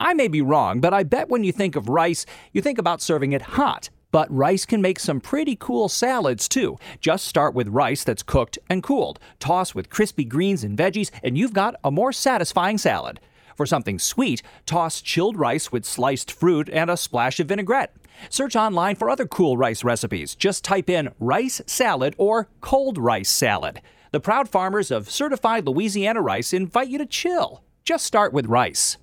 I may be wrong, but I bet when you think of rice, you think about serving it hot. But rice can make some pretty cool salads, too. Just start with rice that's cooked and cooled. Toss with crispy greens and veggies, and you've got a more satisfying salad. For something sweet, toss chilled rice with sliced fruit and a splash of vinaigrette. Search online for other cool rice recipes. Just type in rice salad or cold rice salad. The proud farmers of certified Louisiana rice invite you to chill. Just start with rice.